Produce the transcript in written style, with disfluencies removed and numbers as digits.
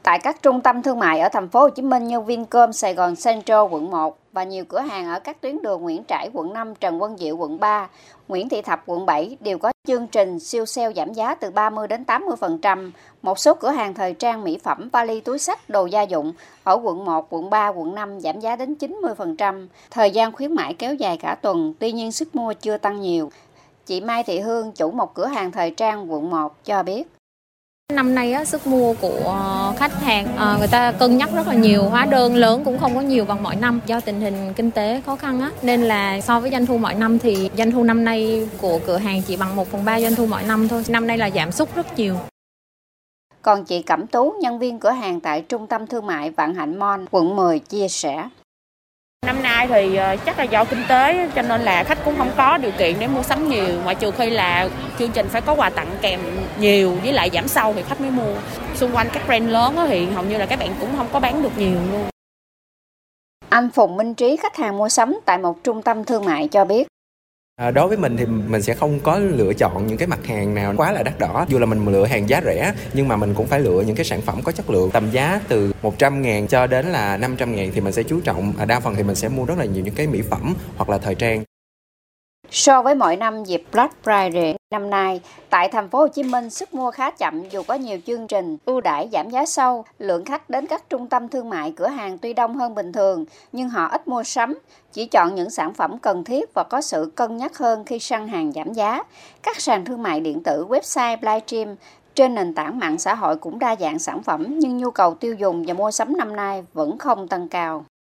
Tại các trung tâm thương mại ở thành phố Hồ Chí Minh như Vincom Sài Gòn Central quận 1 và nhiều cửa hàng ở các tuyến đường Nguyễn Trãi quận 5, Trần Quang Diệu quận 3, Nguyễn Thị Thập quận 7 đều có chương trình siêu sale giảm giá từ 30 đến 80%. Một số cửa hàng thời trang, mỹ phẩm, vali, túi xách, đồ gia dụng ở quận 1, quận 3, quận 5 giảm giá đến 90%. Thời gian khuyến mãi kéo dài cả tuần, tuy nhiên sức mua chưa tăng nhiều. Chị Mai Thị Hương, chủ một cửa hàng thời trang quận 1 cho biết. Năm nay sức mua của khách hàng người ta cân nhắc rất là nhiều, hóa đơn lớn cũng không có nhiều bằng mọi năm do tình hình kinh tế khó khăn nên là so với doanh thu mọi năm thì doanh thu năm nay của cửa hàng chỉ bằng 1/3 doanh thu mọi năm thôi. Năm nay là giảm sút rất nhiều. Còn chị Cẩm Tú, nhân viên cửa hàng tại Trung tâm Thương mại Vạn Hạnh Mall, quận 10 chia sẻ. Năm nay thì chắc là do kinh tế cho nên là khách cũng không có điều kiện để mua sắm nhiều, ngoại trừ khi là chương trình phải có quà tặng kèm nhiều với lại giảm sâu thì khách mới mua. Xung quanh các brand lớn thì hầu như là các bạn cũng không có bán được nhiều luôn. Anh Phùng Minh Trí, khách hàng mua sắm tại một trung tâm thương mại cho biết. Đối với mình thì mình sẽ không có lựa chọn những cái mặt hàng nào quá là đắt đỏ. Dù là mình lựa hàng giá rẻ nhưng mà mình cũng phải lựa những cái sản phẩm có chất lượng. Tầm giá từ 100.000 cho đến là 500.000 thì mình sẽ chú trọng. Đa phần thì mình sẽ mua rất là nhiều những cái mỹ phẩm hoặc là thời trang. So với mọi năm dịp Black Friday năm nay, tại thành phố Hồ Chí Minh sức mua khá chậm dù có nhiều chương trình ưu đãi giảm giá sâu. Lượng khách đến các trung tâm thương mại, cửa hàng tuy đông hơn bình thường nhưng họ ít mua sắm, chỉ chọn những sản phẩm cần thiết và có sự cân nhắc hơn khi săn hàng giảm giá. Các sàn thương mại điện tử, website, livestream trên nền tảng mạng xã hội cũng đa dạng sản phẩm nhưng nhu cầu tiêu dùng và mua sắm năm nay vẫn không tăng cao.